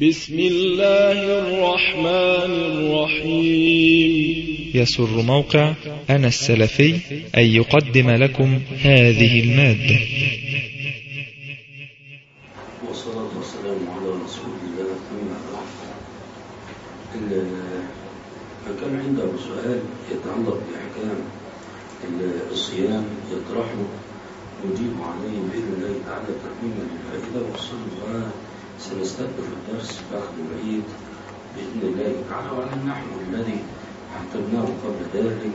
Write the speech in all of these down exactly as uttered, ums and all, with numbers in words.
بسم الله الرحمن الرحيم. يسر موقع أنا السلفي أن يقدم لكم هذه المادة. والصلاة والسلام على رسول الله. أما بعد، كان عنده سؤال يتعلق بأحكام الصيام يطرحه نجيب عليه بإذن الله تعالى تكميما للفائدة، وصلنا سنستأنف الدرس بعد العيد بإذن الله تعالى، وعلى النحو الذي اعتدناه قبل ذلك.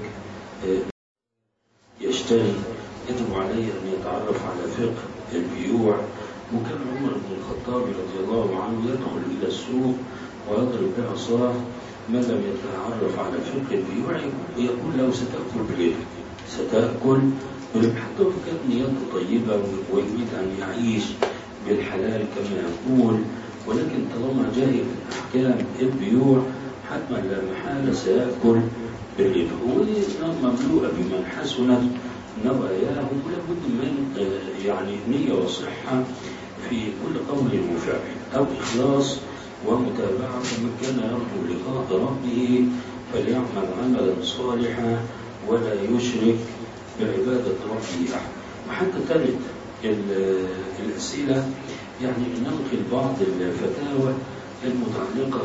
يشتري يجب عليه أن يتعرف على فقه البيوع، وكان عمر بن الخطاب رضي الله عنه يدخل إلى السوق ويضرب بعصاه من لم يتعرف على فقه البيوع يقول له ستأكل بربح ستأكل بربح، حتى لو كانت نيته طيبة ويريد أن يعيش بالحلال كما يقول، ولكن طالما جاهل أحكام البيوع حتما لا محالة سيأكل بالربح. والنار مملوءة بمن حسنت نواياه، ولابد من يعني نية وصحة في كل قول وفعل، أو إخلاص ومتابعة. من كان يرجو لقاء ربه فليعمل عملا صالحا ولا يشرك بعبادة ربه أحد. وحتى ترد الأسئلة يعني ننقل بعض الفتاوى المتعلقة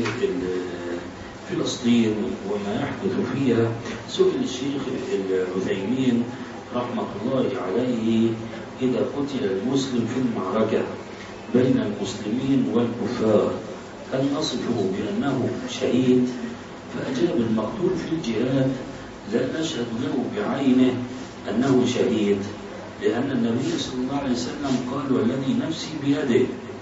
بفلسطين وما يحدث فيها. سئل الشيخ العثيمين رحمة الله عليه: إذا قتل المسلم في المعركة بين المسلمين والكفار هل نصفه بأنه شهيد؟ فأجاب: المقتول في الجهاد لا نشهد له بعينه أنه شهيد، لأن النبي صلى الله عليه وسلم قال: والذي نفسي بيده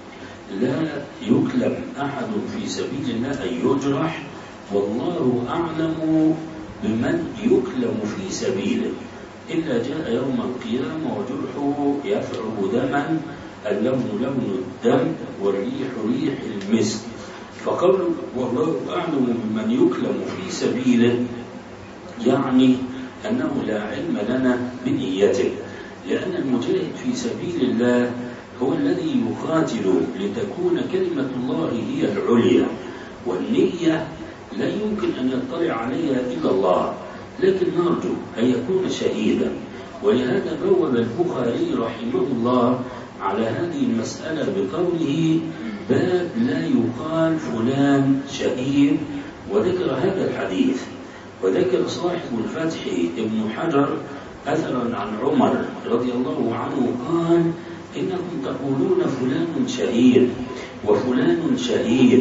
لا يكلم أحد في سبيل الله أن يجرح، والله أعلم بمن يكلم في سبيله، إلا جاء يوم القيامة وجرحه يفعل دما، اللون لون الدم والريح ريح المسك. فقال: والله أعلم بمن يكلم في سبيله، يعني أنه لا علم لنا بنيته، لأن المجاهد في سبيل الله هو الذي يقاتل لتكون كلمة الله هي العليا، والنية لا يمكن أن يطلع عليها إلا الله، لكن نرجو أن يكون شهيدا. ولهذا بوب البخاري رحمه الله على هذه المسألة بقوله: باب لا يقال فلان شهيد، وذكر هذا الحديث. وذكر صاحب الفتح ابن حجر أثرا عن عمر رضي الله عنه قال: إنكم تقولون فلان شهيد وفلان شهيد،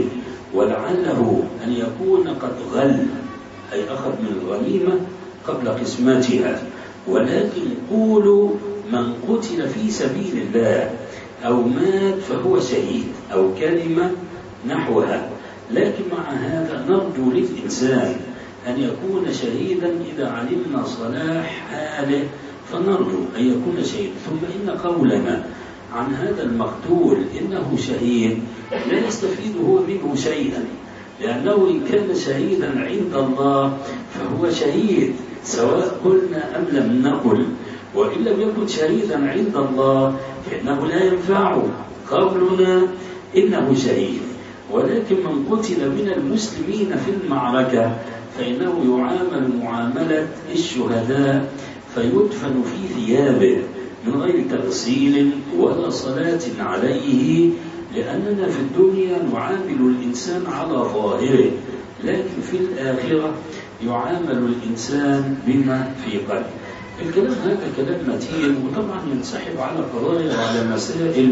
ولعله أن يكون قد غل، أي أخذ من الغنيمة قبل قسمتها، ولكن قولوا من قتل في سبيل الله أو مات فهو شهيد، أو كلمة نحوها. لكن مع هذا نرجو للإنسان أن يكون شهيدا إذا علمنا صلاح حاله، فنرجو أن يكون شهيد. ثم إن قولنا عن هذا المقتول إنه شهيد لا يستفيد هو منه شيئا، لأنه إن كان شهيدا عند الله فهو شهيد سواء قلنا أم لم نقل، وإن لم يكن شهيدا عند الله فإنه لا ينفع قولنا إنه شهيد. ولكن من قتل من المسلمين في المعركة فإنه يعامل معاملة الشهداء، فيدفن في ثيابه من غير تغسيل ولا صلاة عليه، لأننا في الدنيا نعامل الإنسان على ظاهره، لكن في الآخرة يعامل الإنسان بما في قلبه. الكلام هذا كلام متين، وطبعا ينسحب على قضايا وعلى مسائل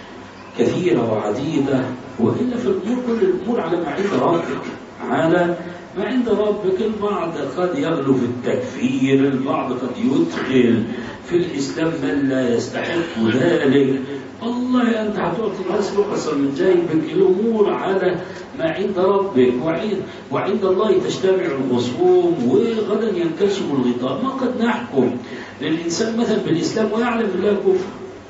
كثيرة وعديدة، وإلا في الأمور كل الأمور على ما عند ربك، على ما عند ربك. البعض قد يغلو في التكفير، البعض قد يدخل في الإسلام من لا يستحق ذلك. والله أنت هتعطي الناس رخصا من جيبك، الأمور على ما عند ربك، وعند, وعند الله تجتمع الخصوم، وغدا ينكشف الغطاء. ما قد نحكم للإنسان مثلا بالإسلام ويعلم بالله كفر،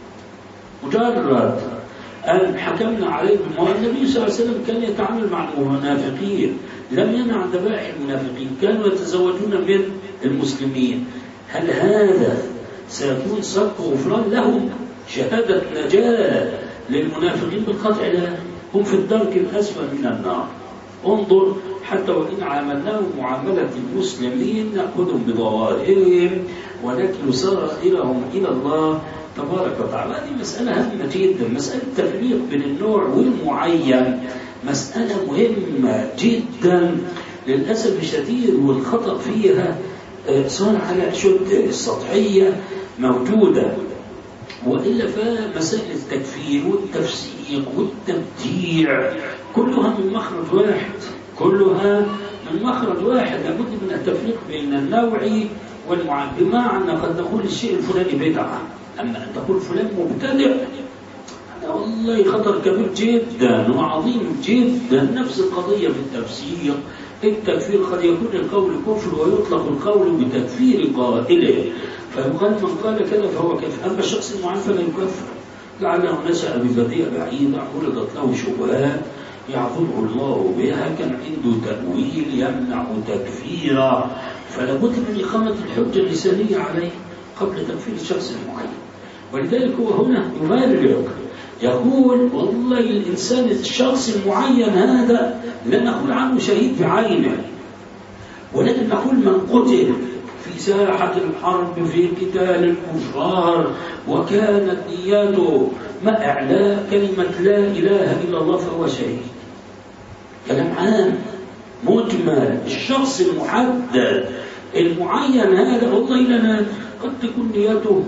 مجرد أن حكمنا عليه بالموت. النبي صلى الله عليه وسلم كان يتعامل مع المنافقين، لم يمنع ذبائح المنافقين، كانوا يتزوجون من المسلمين. هل هذا سيكون صدق غفران لهم؟ شهادة نجاة للمنافقين بالقطع؟ لا، هم في الدرك الأسفل من النار. انظر حتى وإن عاملناهم معاملة المسلمين نأخذهم بظواهرهم ونكل سرائرهم إلى الله تبارك وتعالى. هذه مسألة هامة جدا. مسألة التفريق بين النوع والمعين مسألة مهمة جدا. للأسف الشديد والخطأ فيها صار على شد السطحية موجودة، وإلا فمسائل التكفير والتفسيق والتبديع كلها من مخرج واحد، كلها من مخرج واحد. لابد من التفريق بين النوع والمعين. بمعنى قد تقول الشيء الفلاني بدعة، أما أن تقول فلان مبتدع هذا والله خطر كبير جدا وعظيم جدا. نفس القضية في التفسير. التكفير قد يكون القول كفر ويطلق القول بتكفير قائله، فيقال من قال كذا فهو كفر. أما الشخص المعين فلا يكفر، لعله نشأ ببديع بعيدة عرضت له شبهات يعذره الله بها، كان عنده تأويل يمنع تكفيرا، فلا بد من إقامة الحجة اللسانية عليه قبل تكفير الشخص المعين. ولذلك هو هنا يبالغ يقول والله الإنسان الشخص المعين هذا لا نقول عنه شهيد بعينه، ولكن نقول من قتل في ساحة الحرب في قتال الكفار وكانت نياته مع إعلاء كلمة لا إله إلا الله فهو شهيد. كلام عام مجمل. الشخص المحدد المعين هذا والله لنا قد تكون نياته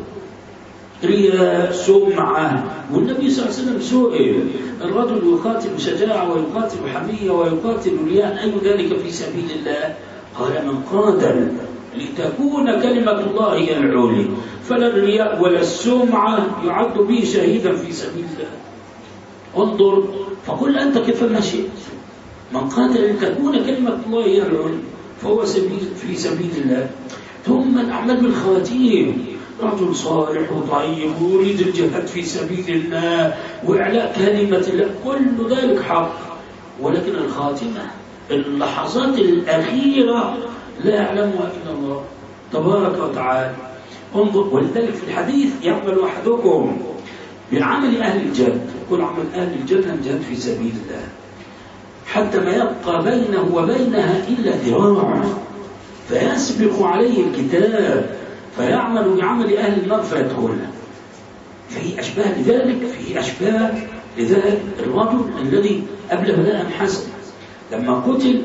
رياء سمعة. والنبي صلى الله عليه وسلم سئل الرجل يقاتل شجاعة ويقاتل حمية ويقاتل رياء أي ذلك في سبيل الله؟ قال من قاتل لتكون كلمة الله هي العليا فلا الرياء ولا السمعة يعد به شهيدا في سبيل الله. انظر فقل أنت كيف ما شئت. من قاتل لتكون كلمة الله هي العليا فهو سبيل في سبيل الله. ثم الأعمال بالخواتيم، رجل صالح وطيب ويريد الجهاد في سبيل الله وإعلاء كلمة الله، كل ذلك حق، ولكن الخاتمة اللحظات الأخيرة لا يعلمها إلا الله تبارك وتعالى. انظر ولذلك في الحديث يعمل أحدكم بعمل أهل الجنة، يقول عمل أهل الجنة الجهاد في سبيل الله حتى ما يبقى بينه وبينها إلا ذراع فيسبق عليه الكتاب فيعمل بعمل أهل النار فيدخلها. في أشباه لذلك في أشباه لذلك الرجل الذي قبل بلاء حسن لما قتل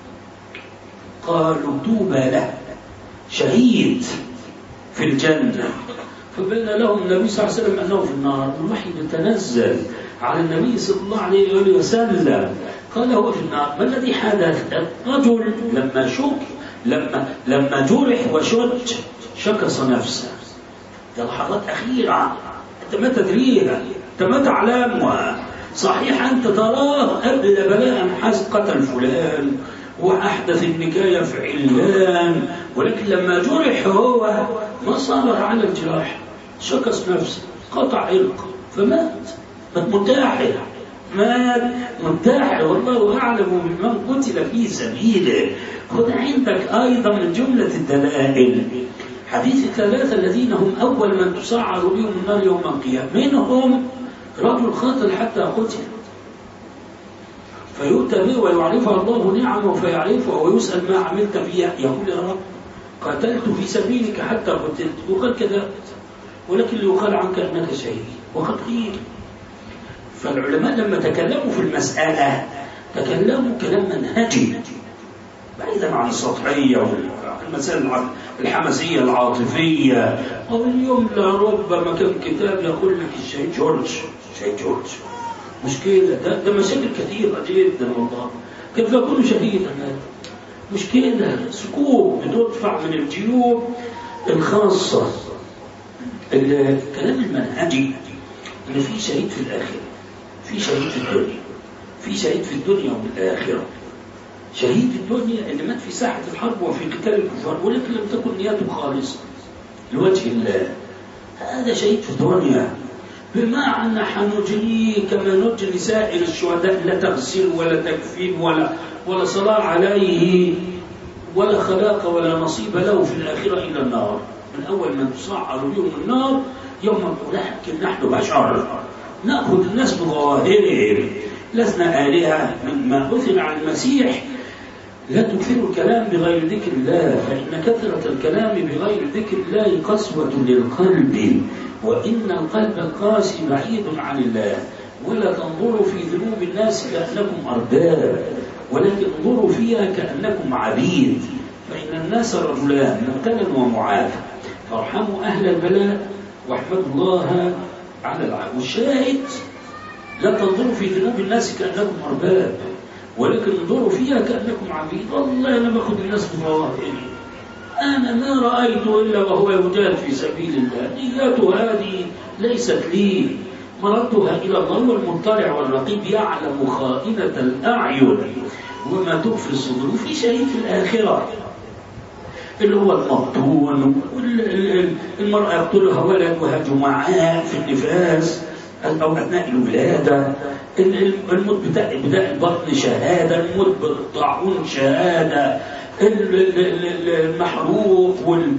قالوا توبى له شهيد في الجنة، فبين لهم النبي صلى الله عليه وسلم أنه في النار. الوحي يتنزل على النبي صلى الله عليه وسلم قال هو في النار. ما الذي حدث؟ الرجل لما شك لما لما جرح وشج شكس نفسه. ده لحظات أخيرة أنت ما تدريها، أنت ما تعلمها. صحيح أنت تراه قبل بلاء حس قتل فلان وأحدث النكاية في علان، ولكن لما جرح هو ما صبر على الجراح، شكس نفسه، قطع علق فمات. مات منتحر، مات منتحر والله أعلم بمن قتل في سبيله. خذ عندك أيضا من جملة الدلائل حديث الثلاثة الذين هم أول من تسعر بهم النار يوم القيامة، منهم رجل قاتل حتى قتل فيؤتى به ويعرفها الله نعمه فيعرفه ويسأل ما عملت فيها، يقول يا رب قاتلت في سبيلك حتى قتلت، وقد كذبت ولكن ليقال عنك أنك شهيد وقد قيل. فالعلماء لما تكلموا في المسألة تكلموا كلام منهجي بعيدا عن السطحية والمسائل الحماسية العاطفية. أو اليوم لربما كان كتاب يقول لك الشهيد جورج، شهيد جورج مش كده، ده, ده مشاكل كثيرة جدا والله. كيف يكون شهيدا؟ مش كده، سكوب بتدفع من الجيوب الخاصة. الكلام المنهجي إن في شهيد في الآخرة، في شهيد في الدنيا، في شهيد في الدنيا والآخرة. شهيد في الدنيا اللي مات في ساحة الحرب وفي قتال الكفار ولكن لم تكن نيته خالصة لوجه الله، هذا شهيد في الدنيا. بمعنى حنجريه كما نجري سائر الشهداء، لا تغسل ولا تكفين ولا ولا صلاة عليه ولا خلاق ولا نصيب له في الآخرة إلى النار. من أول من تصعر بهم النار يوم لكن نحن بشر نأخذ الناس بظواهرهم. لسنا آلهة. مما أثنى عن المسيح لا تكثروا الكلام بغير ذكر الله، فإن كثرة الكلام بغير ذكر الله قسوة للقلب، وإن القلب القاسي بعيد عن الله. ولا تنظروا في ذنوب الناس كأنكم أرباب، ولكن انظروا فيها كأنكم عبيد، فإن الناس رجلان مبتلى ومعافى، فارحموا أهل البلاء واحمدوا الله على العافية. والشاهد لا تنظروا في ذنوب الناس كأنكم أرباب، ولكن انظروا فيها كأنكم عبيد. والله أنا باخذ الناس بظواهري، أنا ما رأيته إلا وهو يجاهد في سبيل الله، نيته هذه ليست لي، مردها إلى الله. هو المطلع والرقيب، يعلم خائنة الأعين وما تخفي الصدور. وفي شيء في الآخرة اللي هو المقتول، المرأة يقتلها ولد وهجمعاء في النفاس أو أثناء الولادة، الموت بداء البطن شهادة، الموت بالطاعون شهادة، المحروق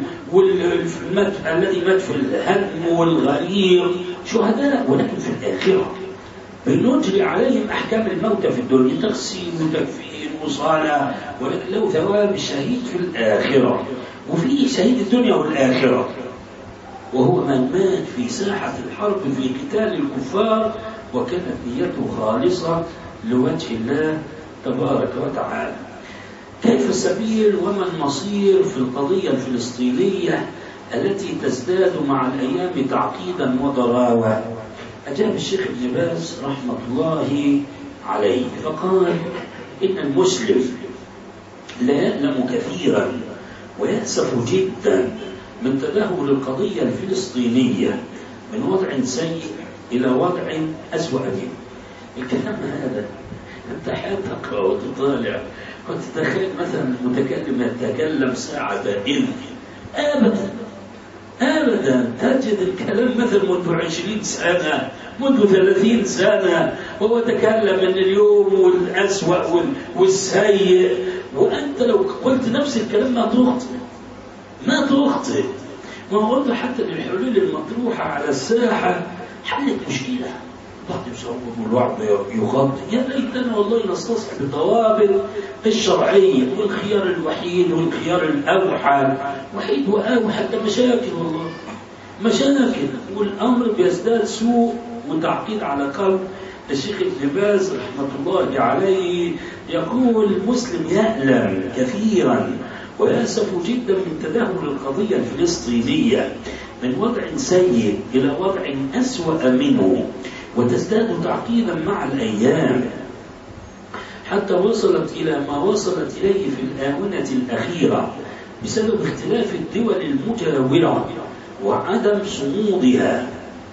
الذي مات في الهدم والغريق شهداء. ولكن في الآخرة بنجري عليهم أحكام الموتى في الدنيا، تغسيل وتكفير وصلاة، ولكن له ثواب الشهيد في الآخرة. وفي شهيد الدنيا والآخرة وهو من مات في ساحة الحرب في قتال الكفار وكانت نيته خالصة لوجه الله تبارك وتعالى. كيف السبيل وما المصير في القضية الفلسطينية التي تزداد مع الأيام تعقيدا وضراوة؟ أجاب الشيخ ابن باز رحمة الله عليه فقال: إن المسلم لا يألم كثيرا ويأسف جدا من تدهور القضية الفلسطينية من وضع سيء إلى وضع أسوأ منه. الكلام هذا أنت حياتك وتطالع وتتخيل مثلا المتكلم يتكلم ساعة دائمة، أبدا أبدا تجد الكلام مثل منذ عشرين سنة منذ ثلاثين سنة وهو تكلم من اليوم والأسوأ والسيء، وأنت لو قلت نفس الكلام ما تخطئ ما تخطئ. ما قلت حتى الحلول المطروحة على الساحة حلت مشكلة، بعض يصور والوعد يغطي. يا ليتنا والله نستصحب الضوابط الشرعية والخيار الوحيد والخيار الأوحد، وحيد وأوحد مشاكل والله مشاكل، والأمر بيزداد سوء وتعقيد. على قول الشيخ ابن باز رحمة الله عليه يقول: المسلم يألم كثيرا ويأسف جدا من تدهور القضية الفلسطينية من وضع سيء إلى وضع أسوأ منه، وتزداد تعقيدا مع الأيام حتى وصلت إلى ما وصلت إليه في الآونة الأخيرة بسبب اختلاف الدول المجاورة وعدم صمودها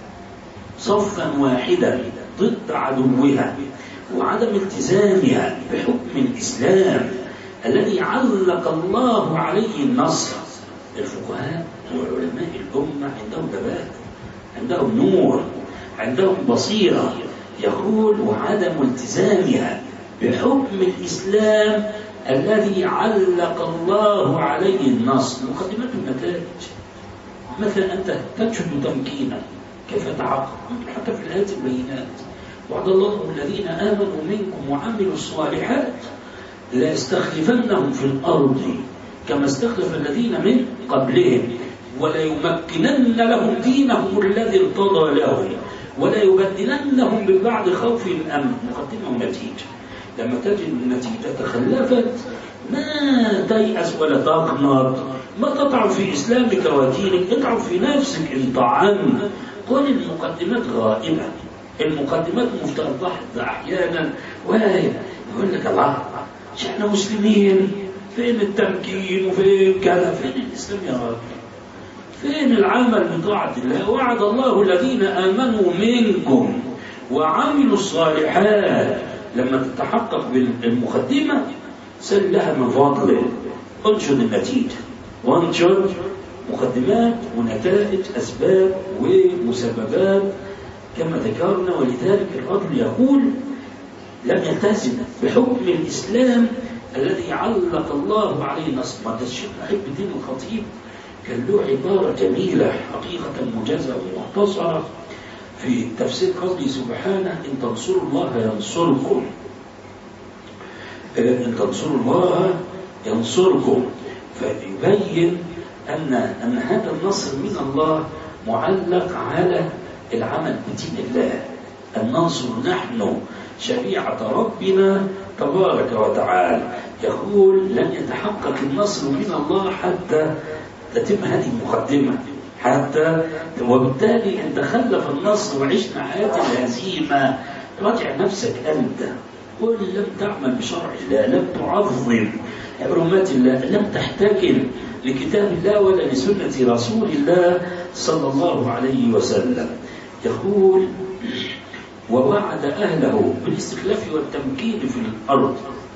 صفا واحدا ضد عدوها، وعدم التزامها بحكم الإسلام الذي علق الله عليه النصر. الفقهاء وعلماء الأمة عندهم ثبات، عندهم نور، عندهم بصيرة. يقول: وعدم التزامها بحكم الإسلام الذي علق الله عليه النصر. مقدمة النتائج، مثلا أنت تنشد تمكينا كيف تعاقب حتى في الآيات البينات: وعد الله الذين آمنوا منكم وعملوا الصالحات لا يستخلفنهم في الأرض كما استخلف الذين من قبلهم وليمكنن لهم دينهم الذي ارتضى لهم ولا يبدلنهم من بعد خوف الأمن. مقدمة ونتيجة. لما تجد النتيجة تخلفت ما تيأس ولا تقنط، ما تطعن في إسلامك ودينك، اطعن في نفسك إن طعنت. قل المقدمات غائبة، المقدمات مفترضة أحيانا، وهي يقول لك: الله احنا مسلمين، فين التمكين وفين كذا، فين الإسلام يا راجل؟ فين العمل بطاعة الله؟ وعد الله الذين آمنوا منكم وعملوا الصالحات. لما تتحقق بالمقدمة سل لها من فضله، انشد النتيجة وانشد مقدمات ونتائج أسباب ومسببات كما ذكرنا. ولذلك الرجل يقول: لم يلتزم بحكم الإسلام الذي علق الله عليه نصر. ما الشيخ محب الدين الخطيب كان له عبارة جميلة حقيقة موجزة ومختصرة في تفسير قوله سبحانه إن تنصروا الله ينصركم، إن تنصروا الله ينصركم، فيبين أن أن هذا النصر من الله معلق على العمل بدين الله، أن ننصر نحن شريعة ربنا تبارك وتعالى. يقول لن يتحقق النصر من الله حتى تتم هذه المقدمة، حتى وبالتالي إن تخلف النصر وعشنا حياة الهزيمة راجع نفسك أنت، قل لم تعمل بشرع الله، لم تعظم حرمات الله، لم تحتكم لكتاب الله ولا لسنة رسول الله صلى الله عليه وسلم. يقول ووعد أهله بالاستخلاف والتمكين في الأرض،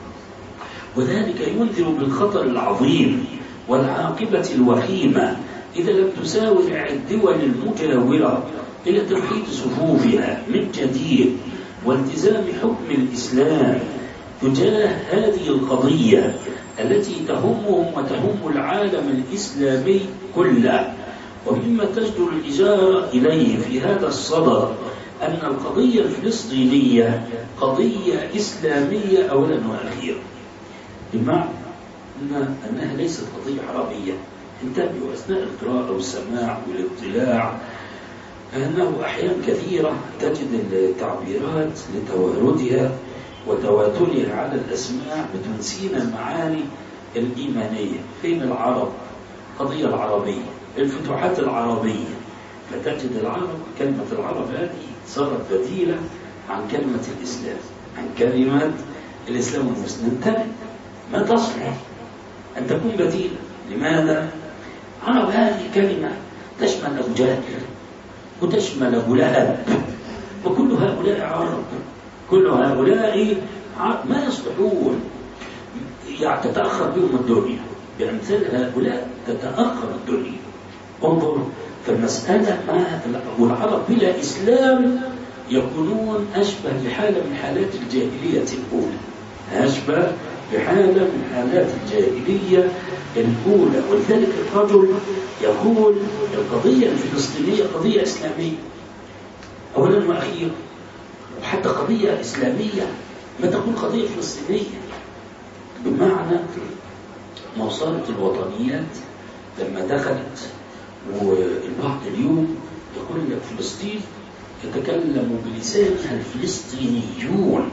وذلك ينذر بالخطر العظيم والعاقبة الوخيمة إذا لم تساوي الدول المجاورة إلى توحيد صفوفها من جديد والتزام حكم الإسلام تجاه هذه القضية التي تهمهم وتهم العالم الإسلامي كله. ومما تجدر الإشارة إليه في هذا الصدد أن القضية الفلسطينية قضية إسلامية أولا وأخيرا، بمعنى أنها ليست قضية عربية. انتبهوا أثناء القراءة والسماع والاطلاع أنه أحيانا كثيرة تجد التعبيرات لتواردها وتواترها على الأسماع بتنسينا المعاني الإيمانية. فين العرب؟ قضية العربية، الفتوحات العربية، فتجد العرب كلمة العرب هذه صارت بديلة عن كلمة الإسلام، عن كلمة الإسلام والمسلم. انتبه، ما تصلح أن تكون بديلة. لماذا؟ عرب هذه كلمة تشمل أبو جهل وتشمل أبو لهب، وكل هؤلاء عرب، كل هؤلاء عرب ما يصلحون، يعني تتأخر بهم الدنيا، بأمثال هؤلاء تتأخر الدنيا. انظر فالمسألة ما والعرب بلا إسلام يكونون أشبه بحالة من حالات الجاهلية الأولى، أشبه بحالة من حالات الجاهلية الأولى. ولذلك الرجل يقول القضية الفلسطينية قضية إسلامية أولا وأخيرا، وحتى قضية إسلامية ما تكون قضية فلسطينية، بمعنى ما صارت الوطنيات لما دخلت، والبعض اليوم يقول لك فلسطين يتكلم بلسانها الفلسطينيون،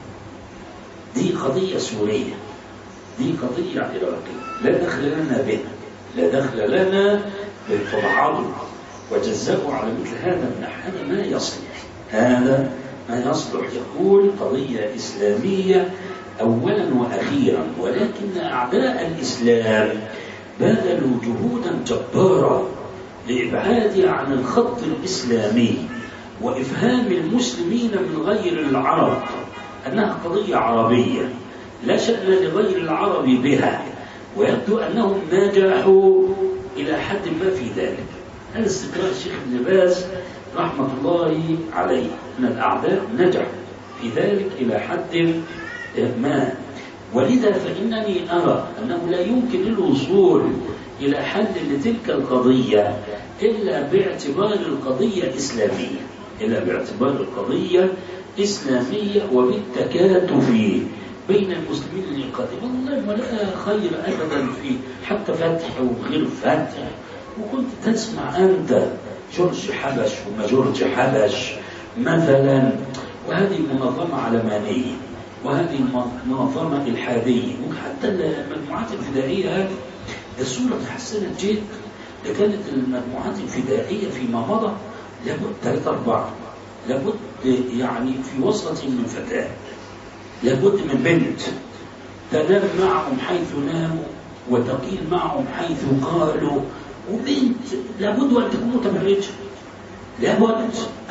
دي قضية سورية، دي قضية عراقية، لا دخل لنا بها، لا دخل لنا بالفرعون وجزأوا على مثل هذا من هذا ما يصلح، هذا ما يصلح. يقول قضية إسلامية أولا وأخيرا، ولكن أعداء الإسلام بذلوا جهودا جبارة لإبعادها عن الخط الإسلامي وإفهام المسلمين من غير العرب أنها قضية عربية لا شأن لغير العرب بها، ويبدو أنهم نجحوا إلى حد ما في ذلك. هذا استقراء الشيخ ابن باز رحمة الله عليه، أن الأعداء نجحوا في ذلك إلى حد ما. ولذا فإنني أرى أنه لا يمكن الوصول إلى حل لتلك القضية إلا باعتبار القضية إسلامية، إلا باعتبار القضية إسلامية وبالتكاتف بين المسلمين القادمين. والله ولا خير أبدا في حتى فتح وغير فتح. وكنت تسمع أنت جورج حبش وما جورج حبش مثلا، وهذه منظمة علمانية وهذه منظمة إلحادية، وحتى المجموعات الفدائية هذه الصورة تحسنت جدا. ده كانت المجموعات الفدائية فيما مضى لابد ثلاثة أربعة، لابد يعني في وسط من فتاة، لابد من بنت تنام معهم حيث ناموا وتقيل معهم حيث قالوا، وبنت لابد أن تكون متبرجة، لابد.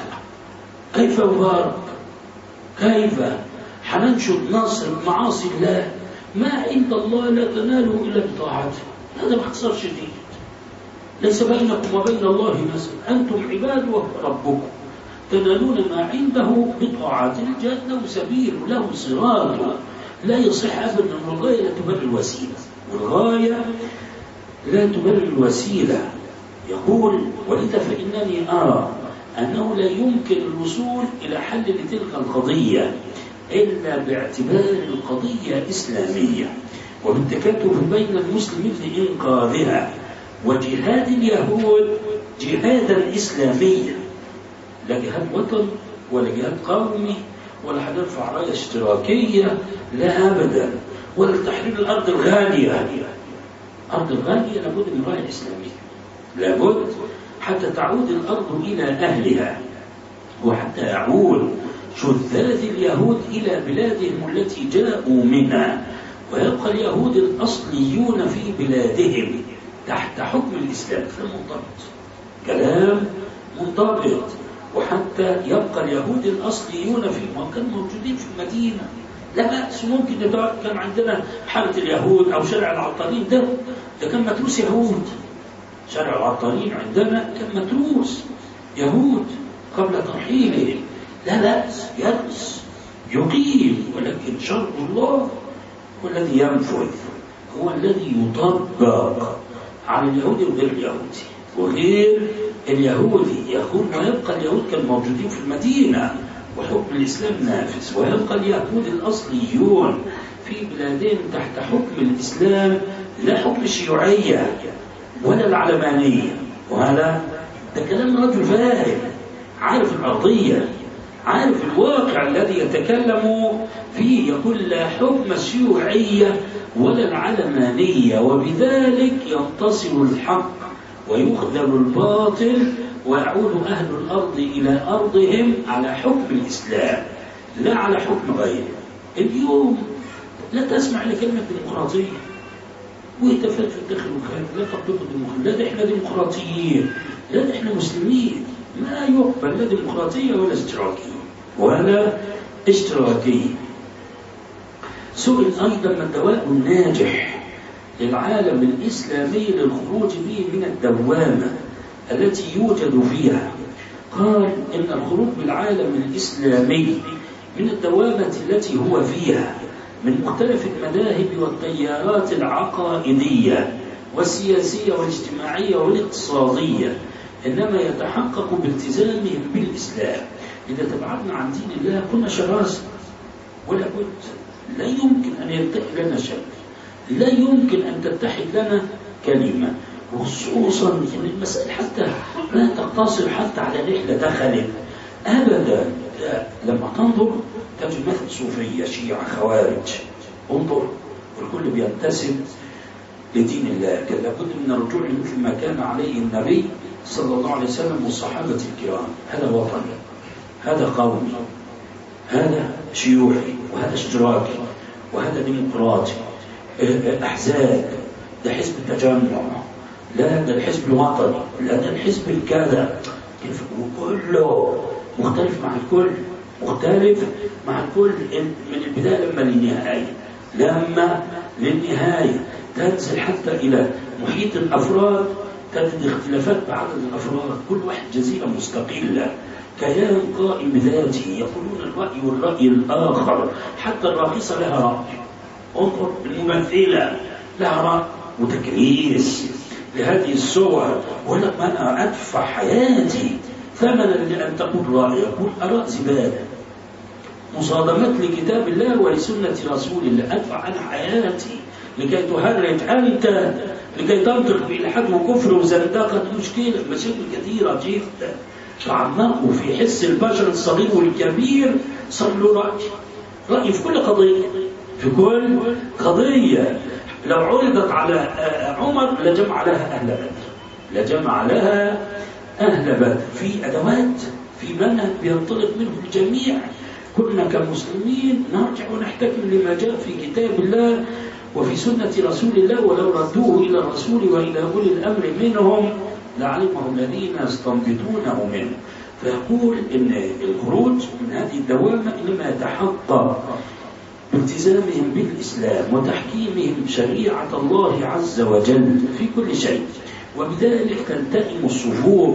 كيف يبارك؟ كيف حننشد نصر معاصي الله؟ ما عند الله لا تناله إلا بطاعته. هذا باختصار شديد. ليس بينكم وبين الله نسب، أنتم عباد وهو ربكم، تنالون ما عنده بطاعته. الجهاد له سبيل وله صراط، لا يصح أبدا أن الغاية لا تبرر الوسيلة، والغاية لا تبرر الوسيلة. يقول ولذا فإنني أرى أنه لا يمكن الوصول إلى حل لتلك القضية إلا باعتبار القضية إسلامية، وبالتكاتف بين المسلمين لإنقاذها، وجهاد اليهود جهادا إسلاميا، لا جهاد وطن ولا جهاد قومي ولا هنرفع راية اشتراكية، لا أبدا، ولا تحرير الأرض الغالية. الأرض الغالية لابد من راية إسلامية، لابد حتى تعود الأرض إلى أهلها، وحتى يعود شذاذ اليهود إلى بلادهم التي جاءوا منها، ويبقى اليهود الأصليون في بلادهم تحت حكم الإسلام. كلام منضبط، كلام منضبط. وحتى يبقى اليهود الأصليون في مكان موجودين في المدينة، لا بأس، ممكن ندار. كان عندنا حارة اليهود أو شارع العطارين، ده ده كان متروس يهود. شارع العطارين عندنا كان متروس يهود قبل ترحيلهم، لا بأس، يدرس يقيم، ولكن شرع الله هو الذي ينفذ، هو الذي يطبق على اليهودي وغير اليهودي وغير اليهودي. يقول ويبقى اليهود كانوا موجودين في المدينة وحكم الإسلام نافذ، ويبقى اليهود الأصليون في بلادين تحت حكم الإسلام، لا حكم الشيوعية ولا العلمانية. وهذا ده كلام رجل فاهم، عارف الأرضية، عارف الواقع الذي يتكلم فيه. يقول لا حكم الشيوعية ولا العلمانية، وبذلك ينتصر الحق ويخذل الباطل، ويعود أهل الأرض إلى أرضهم على حكم الإسلام لا على حكم غيره. اليوم لا تسمع لكلمة ديمقراطية، ويتفاد في الداخل والخارج، لا تطبقوا الديمقراطية، لا ده احنا ديمقراطيين، لا ده احنا مسلمين. ما يقبل لا ديمقراطية ولا اشتراكية ولا اشتراكية. سئل أيضا ما الدواء الناجح للعالم الإسلامي للخروج به من الدوامة التي يوجد فيها. قال إن الخروج بالعالم الإسلامي من الدوامة التي هو فيها من مختلف المذاهب والتيارات العقائدية والسياسية والاجتماعية والاقتصادية إنما يتحقق بالتزامهم بالإسلام. إذا تبعدنا عن دين الله كنا شراسة، ولا بد، لا يمكن أن يلتقي لنا شيء، لا يمكن أن تتحد لنا كلمة. وخصوصا أن المسائل حتى لا تقتصر حتى على رحلة دخلت أبدا. لما تنظر تجد مثل صوفية، شيعة، خوارج، انظر والكل بينتسب لدين الله. كان لابد من الرجوع مثل ما كان عليه النبي صلى الله عليه وسلم والصحابة الكرام. هذا وطني، هذا قومي، هذا شيوعي، وهذا اشتراكي، وهذا ديمقراطي، أحزاب، ده حزب التجمع، لا ده الحزب الوطني، لا ده الحزب الكذا، كله مختلف مع الكل، مختلف مع الكل من البداية لما للنهاية، لما للنهاية تنزل حتى إلى محيط الأفراد تجد اختلافات بعدد الأفراد، كل واحد جزيرة مستقلة، كيان قائم بذاته، يقولون الرأي والرأي الآخر، حتى الراقصة لها رأي، انظر الممثلة لها رأي، وتكريس لهذه الصور. ولك أنا أدفع حياتي ثمنا لأن تقول رأي، يقول أراء زبالة مصادمات لكتاب الله ولسنة رسول الله، أدفع أنا حياتي لكي تهرج أنت، لكي تنطق بإلحاد وكفر وزندقة. مشكلة، مشاكل كثيرة جدا تعمقوا في حس البشر الصغير والكبير. صلوا رأي رأي في كل قضية، في كل قضية. لو عرضت على عمر لجمع لها أهل بدر، لجمع لها أهل بدر في أدوات، في منهج بينطلق منه الجميع. كنا كمسلمين نرجع ونحتكم لما جاء في كتاب الله وفي سنة رسول الله، ولو ردوه إلى الرسول وإلى أولي الأمر منهم لعلمه الذين يستنبطونه منه. فيقول إن الخروج من هذه الدوامة إنما يتحقق بالتزامهم بالإسلام وتحكيمهم شريعة الله عز وجل في كل شيء، وبذلك تلتئم الصفوف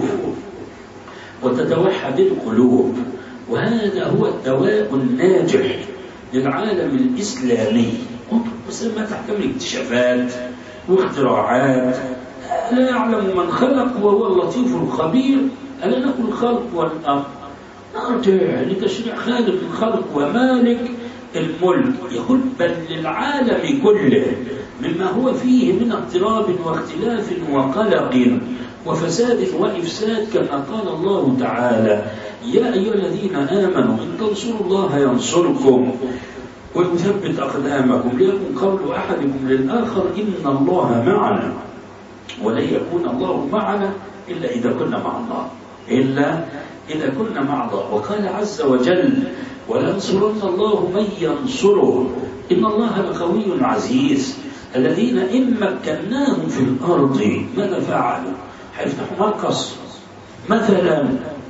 وتتوحد القلوب. وهذا هو الدواء الناجح للعالم الإسلامي. بس ما تحتمل اكتشافات واختراعات، لا يعلم من خلق وهو اللطيف الخبير، ألا له الخلق والأمر. نرجع لتشريع خالق الخلق ومالك الملك، يقول بل للعالم كله مما هو فيه من اضطراب واختلاف وقلق وفساد وإفساد، كما قال الله تعالى يا أيها الذين آمنوا إن تنصروا الله ينصركم ويثبت أقدامكم، ليكن قول أحدكم للآخر إن الله معنا، ولن يكون الله معنا إلا إذا كنا مع الله، إلا إذا كنا مع الله. وقال عز وجل ولينصرن الله من ينصره إن الله لقوي عزيز. الذين إن مكناهم في الأرض ماذا فعلوا؟ حيفتحوا مركز مثلا؟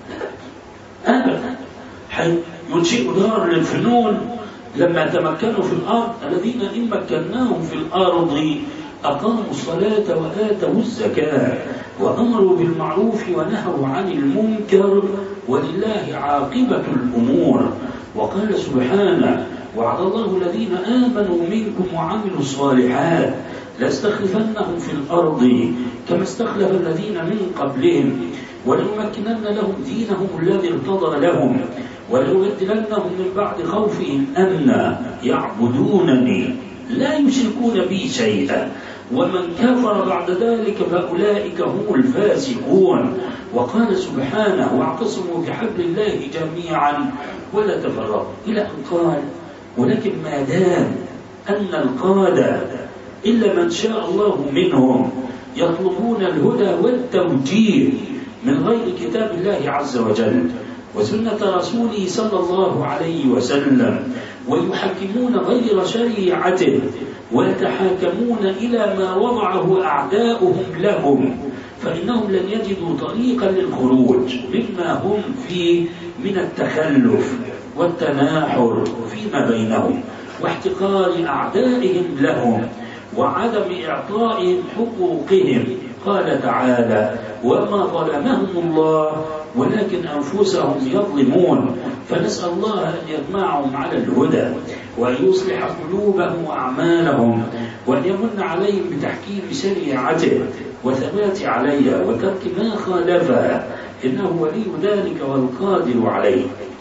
أبدا. حينشئوا دار للفنون لما تمكنوا في الأرض. الذين إن مكناهم في الأرض أقاموا الصلاة وآتوا الزكاة وأمروا بالمعروف ونهوا عن المنكر ولله عاقبة الأمور. وقال سبحانه وعد الله الذين آمنوا منكم وعملوا الصالحات لاستخلفنهم في الأرض كما استخلف الذين من قبلهم ولنمكنن لهم دينهم الذي ارتضى لهم ولنبدلنهم من بعد خوفهم أمنا يعبدونني لا يشركون بي شيئا ومن كفر بعد ذلك فأولئك هم الفاسقون. وقال سبحانه واعتصموا بحبل الله جميعا ولا تفرقوا، إلى أن قال ولكن ما دام أن القادة إلا من شاء الله منهم يطلبون الهدى والتوجيه من غير كتاب الله عز وجل وسنة رسوله صلى الله عليه وسلم ويحكمون غير شريعته ويتحاكمون إلى ما وضعه أعداؤهم لهم، فإنهم لن يجدوا طريقا للخروج مما هم فيه من التخلف والتناحر فيما بينهم واحتقار أعدائهم لهم وعدم إعطائهم حقوقهم. قال تعالى وما ظلمهم الله ولكن أنفسهم يظلمون. فنسأل الله أن يجمعهم على الهدى وأن يصلح قلوبهم وأعمالهم وأن يمن عليهم بتحكيم شريعته وثبات عليها وترك ما خالفها إنه ولي ذلك والقادر عليه.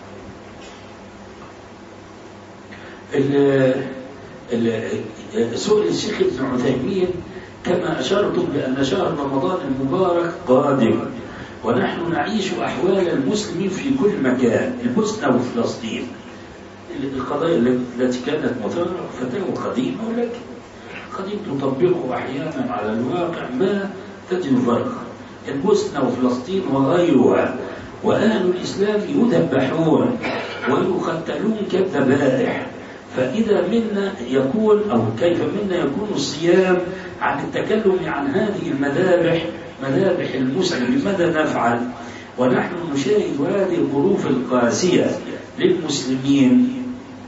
سؤال الشيخ ابن عثيمين كما أشرتم بأن شهر رمضان المبارك قادم ونحن نعيش أحوال المسلمين في كل مكان، البوسنة وفلسطين، القضايا التي كانت مثارة فتاوى قديمة ولكن قد تطبقه أحيانا على الواقع ما تجد فرق. البوسنة وفلسطين وغيرها وأهل الإسلام يذبحون ويقتلون كالذبائح، فإذا منا يكون أو كيف منا يكون الصيام عن التكلم عن هذه المذابح مذابح المسلم؟ ماذا نفعل ونحن نشاهد هذه الظروف القاسية للمسلمين؟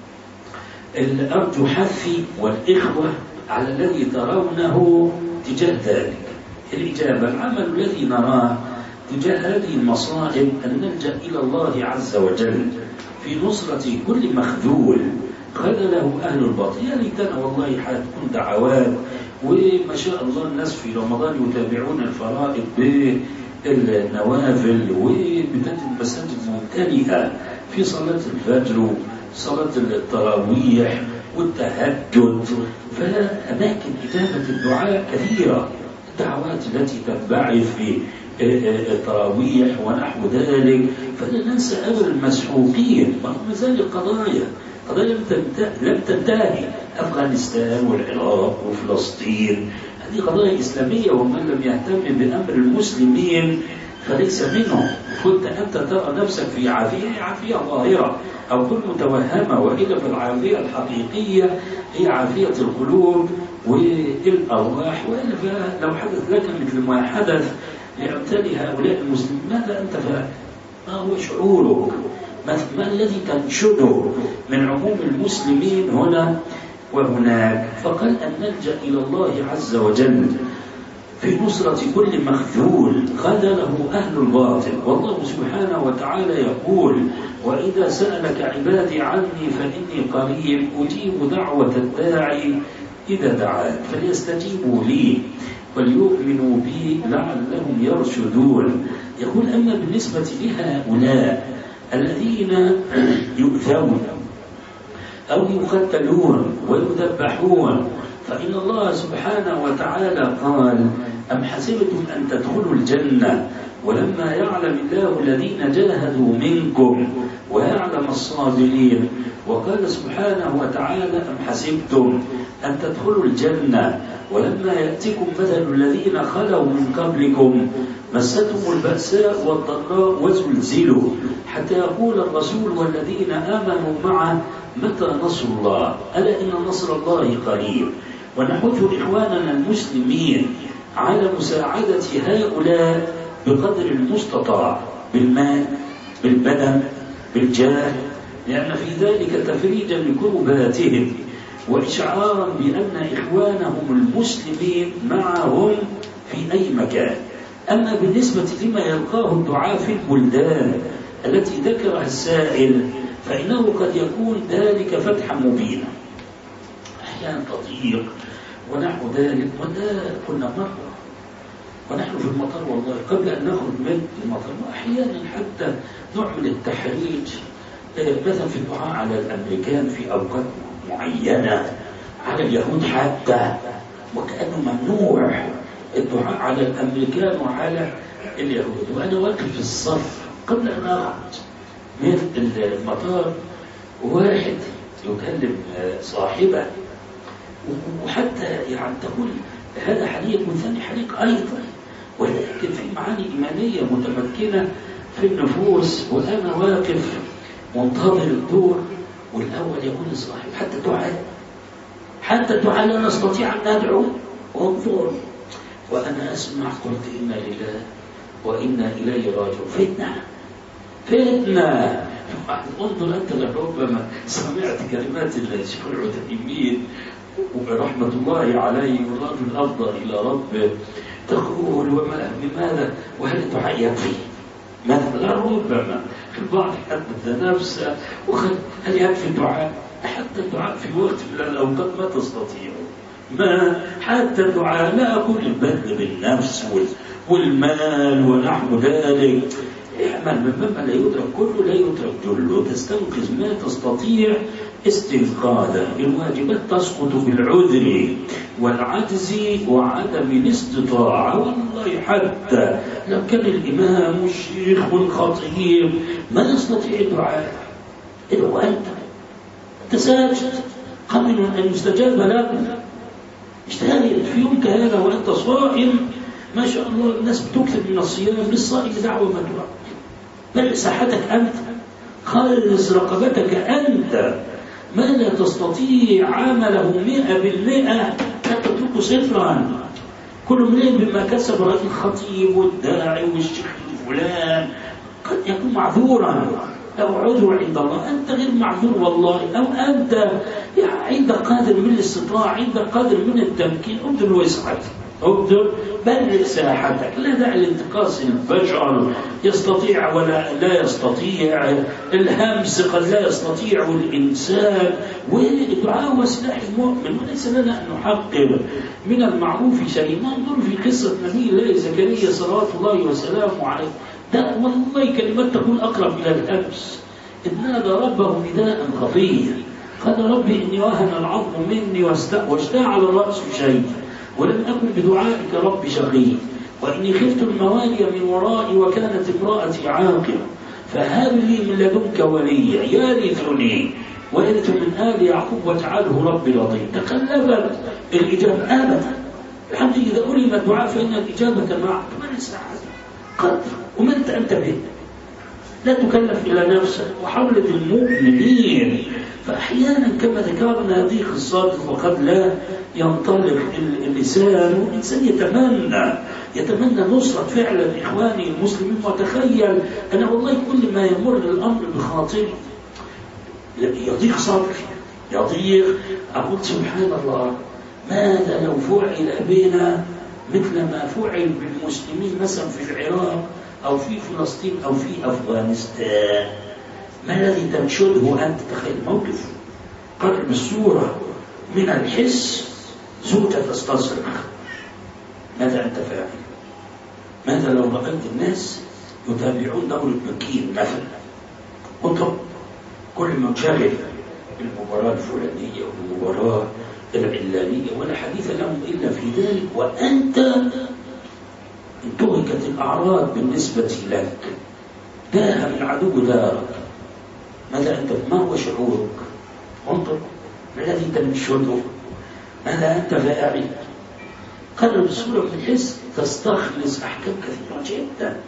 أرجو حثي والإخوة على الذي ترونه تجاه ذلك. الإجابة العمل الذي نراه تجاه هذه المصائب أن نلجأ إلى الله عز وجل في نصرة كل مخذول خذله أهل الباطل. يا ليتنا والله حتكون دعوات وما شاء الله الناس في رمضان يتابعون الفرائض بالنوافل وبتجد المساجد ممتلئة في صلاة الفجر صلاة التراويح والتهجد، فأماكن إجابة الدعاء كثيرة، الدعوات التي تنبعث في التراويح ونحو ذلك. فلا ننسى أبدا المسحوقين، ما زال القضايا قضايا لم تنتهي، أفغانستان والعراق وفلسطين هذه قضايا إسلامية، ومن لم يهتم بأمر المسلمين فليس منهم. كنت أنت ترى نفسك في عافية عافية ظاهرة أو كن متوهمة، وإلا فالعافية الحقيقية هي عافية القلوب والأرواح. وإلا لو حدث لك مثل ما حدث لأمثال هؤلاء المسلمين ماذا أنت فاهم؟ ما هو شعورك؟ ما الذي تنشده من عموم المسلمين هنا وهناك؟ فقال أن نلجأ إلى الله عز وجل في نصرة كل مخذول خذله أهل الباطل. والله سبحانه وتعالى يقول وإذا سألك عبادي عني فإني قريب أجيب دعوة الداعي إذا دعان فليستجيبوا لي وليؤمنوا بي لعلهم يرشدون. يقول أما بالنسبة لهؤلاء الذين يؤذون أو يقتلون ويذبحون فإن الله سبحانه وتعالى قال أم حسبتم أن تدخلوا الجنة ولما يعلم الله الذين جاهدوا منكم ويعلم الصابرين. وقال سبحانه وتعالى أم حسبتم أن تدخلوا الجنة ولما يأتكم مثل الذين خلوا من قبلكم مستهم البأساء والضراء وزلزلوا حتى يقول الرسول والذين آمنوا معه متى نصر الله ألا إن نصر الله قريب. ونحث إخواننا المسلمين على مساعدة هؤلاء بقدر المستطاع بالمال بالبدن بالجاه، لأن في ذلك تفريجا لكرباتهم وإشعارا بأن إخوانهم المسلمين معهم في أي مكان. أما بالنسبة لما يلقاه الدعاء في البلدان التي ذكرها السائل فإنه قد يكون ذلك فتحا مبينا، أحيانا تضييق ونحو ذلك. وده كنا مرة ونحن في المطار والله قبل أن نخرج من المطار أحيانا حتى نعمل التحريج مثلا في الدعاء على الأمريكان في أوقات معينة، على اليهود حتى، وكأنه ممنوع الدعاء على الأمريكان وعلى اليهود. وأنا واقف في الصف قبل أن أخرج من المطار واحد يكلم صاحبه، وحتى يعني تقول هذا حريق والثاني حريق أيضا، ولكن في معاني إيمانية متمكنة في النفوس. وأنا واقف منتظر الدور والأول يقول لصاحب حتى دعاء حتى دعاء لا نستطيع أن ندعو وانظر. وأنا أسمع قلت إنا لله وإنا إليه راجعون. فتنة فتنة. انظر أنت لربما سمعت كلمات الشيخ العثيمين ورحمة الله عليه والرجل الأفضل إلى ربه تقول وما بماذا وهل الدعاء يكفي؟ مثلا ربما في البعض حدث نفسه وهل يكفي الدعاء؟ حتى الدعاء في وقت من الأوقات ما تستطيع، ما حتى الدعاء لا أقول البذل بالنفس والمال ونحو ذلك، اعمل مما لا يدرك كله لا يدرك جله، تستنقذ ما تستطيع استنقاذا. الواجبات تسقط بالعذر والعجز وعدم الاستطاعة. والله حتى لو كان الإمام والشيخ والخطيب ما يستطيع الدعاء إلا أنت تساجد قبل أن يستجاب لك. اجتهد في يوم كهذا وأنت صائم ما شاء الله الناس بتكتب من الصيام للصائم دعوة مدعوة، بل ساحتك أنت، خلص رقبتك أنت. ما لا تستطيع عمله مئة بالمئة لا تترك صفرا. كل امرئ بما كسب. الخطيب والداعي والشيخ فلان قد يكون معذورا أو عذر عند الله، أنت غير معذور والله، أو أنت يعني عندك قادر من الاستطاعة، عندك قادر من التمكين، ابذل وسعك، ابذل بلغ ساحتك. لا داعي لانتقاص البشر، يستطيع ولا لا يستطيع، الهمس قد لا يستطيع الإنسان. والدعاء هو سلاح المؤمن، وليس لنا أن نحقر من المعروف شيء. ننظر في قصة نبي الله زكريا صلوات الله وسلامه عليه، ده والله كلمات تكون أقرب إلى الهمس. إذ نادى ربه نداء خفيا قال ربي إني وهن العظم مني واشتعل الرأس شيء ولم أكن بدعائك رب شقي وإني خفت الموالي من ورائي وكانت امرأتي عاقرة فهب لي من لدنك وليا يرثني ويرث من آل يعقوب واجعله ربي رضيا. تقلبت الإجابة أبدا. الحمد لله إذا ألم الدعاء فإن الإجابة معك. من ساعد قدر ومن أنت أنت به، لا تكلف إلى نفسك وحولة المؤمنين. فأحيانا كما ذكرنا هذه قصات وقد لا ينطلق اللسان والإنسان يتمنى يتمنى نصرة فعلا إخواني المسلمين. وتخيل أنا والله كل ما يمر الأمر بخاطري يضيق صدري يضيق. أقول سبحان الله ماذا لو فعل بنا مثل ما فعل بالمسلمين مثلا في العراق أو في فلسطين أو في أفغانستان. ما الذي تنشده أنت؟ تخيل موقف قرب الصورة من الحس زوجة تستصرخ ماذا أنت فاعل؟ ماذا لو رأيت الناس يتابعون دورة بكين مثلا، وانت كل ما تشغل المباراة الفلانية والمباراة العلانية ولا حديث لهم إلا في ذلك، وأنت انتهكت الأعراض بالنسبة لك، داهم العدو دارك، ماذا أنت؟ ما هو شعورك؟ انظر ما الذي تنشده؟ ماذا أنت فاعل؟ قرر بصورة من الحس تستخلص أحكام كثيرة جدا.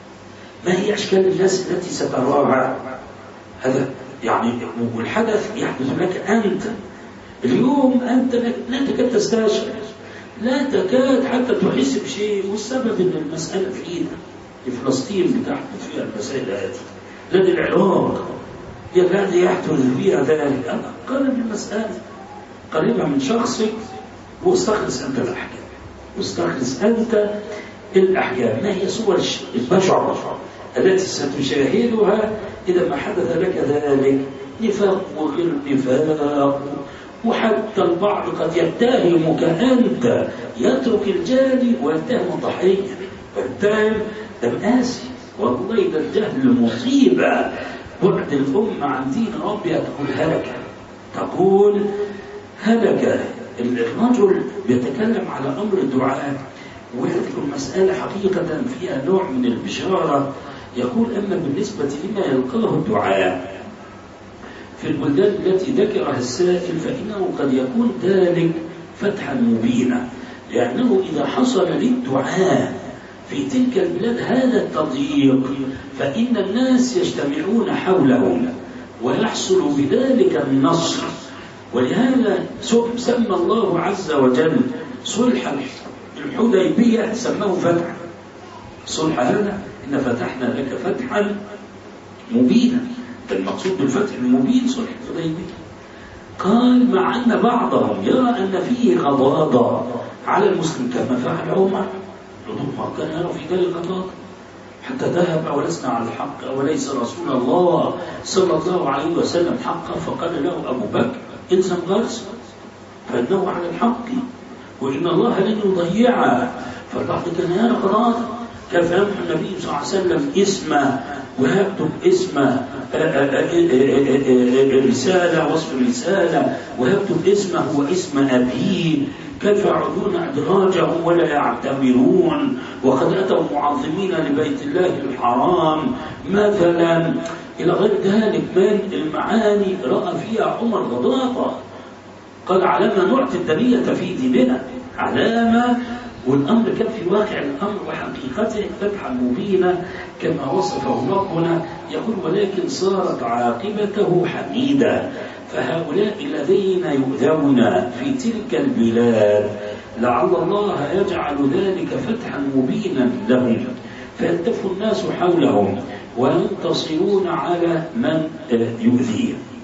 ما هي أشكال الناس التي ستراها؟ هذا يعني والحدث يحدث لك أنت اليوم، أنت لا تكاد تستشعر، لا تكاد حتى تحس بشيء، والسبب أن المسألة فينا في فلسطين بتحدث فيها المسائل هذه، لدى العراق الذي يحدث فيها ذلك. أنا قرب المسألة، قريبها من شخصك، واستخلص أنت الأحكام، واستخلص أنت الأحكام. ما هي صور البشر التي ستشاهدها إذا ما حدث لك ذلك؟ نفاق وغير نفاق، وحتى البعض قد يتهمك أنت، يترك الجاني ويتهم الضحية ويتهم المآسي. والله ده الجهل مصيبة. بعد الأمة عن دين ربها تقول هلك، تقول هلك. الرجل بيتكلم على أمر الدعاء ويذكر مسألة حقيقة فيها نوع من البشارة. يقول أما بالنسبة لما يلقاه الدعاء في البلدان التي ذكرها السائل فإنه قد يكون ذلك فتحا مبينا، لأنه إذا حصل للدعاء في تلك البلاد هذا التضييق فإن الناس يجتمعون حوله ويحصل بذلك النصر. ولهذا سمى الله عز وجل صلح الحديبية سماه فتح. صلح هذا إن فتحنا لك فتحا مبينا، المقصود بالفتح المبين صلح الحديبية. قال مع أن بعضهم يرى أن فيه غضاضة على المسلم كما فعل عمر، عمر كان يرى في ذلك غضاضة حتى ذهب أولسنا على الحق أوليس رسول الله صلى الله عليه وسلم حقا، فقال له أبو بكر إلزم غرس فإنه على الحق وإن الله لن يضيعه. فالبعض كان يرى غضاضة، كيف يمحو النبي صلى الله عليه وسلم اسمه ويكتب اسمه رسالة وصف الرسالة ويكتب اسمه واسم أبيه، كيف يعودون أدراجهم ولا يعتبرون وقد أتوا معظمين لبيت الله الحرام مثلا إلى غير ذلك من المعاني رأى فيها عمر غضاضة. قال علامة نعطي الدنية في ديننا، علامة. والأمر كان في واقع الأمر وحقيقته فتحا مبينا كما وصفه ربنا. يقول ولكن صارت عاقبته حميدة. فهؤلاء الذين يؤذون في تلك البلاد لعل الله يجعل ذلك فتحا مبينا لهم فيلتف الناس حولهم وينتصرون على من يؤذيهم.